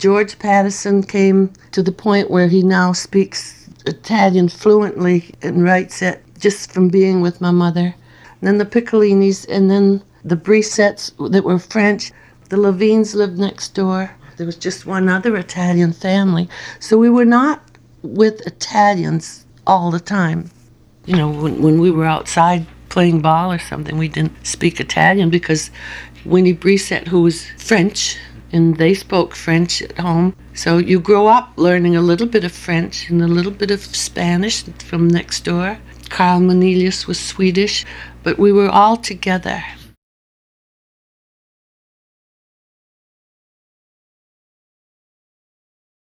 George Patterson came to the point where he now speaks Italian fluently and writes it just from being with my mother. And then the Piccolinis, and then the Brissettes that were French. The Levines lived next door. There was just one other Italian family. So we were not with Italians all the time. You know, when we were outside playing ball or something, we didn't speak Italian because Winnie Brissette, who was French, and they spoke French at home. So you grow up learning a little bit of French and a little bit of Spanish from next door. Carl Manelius was Swedish, but we were all together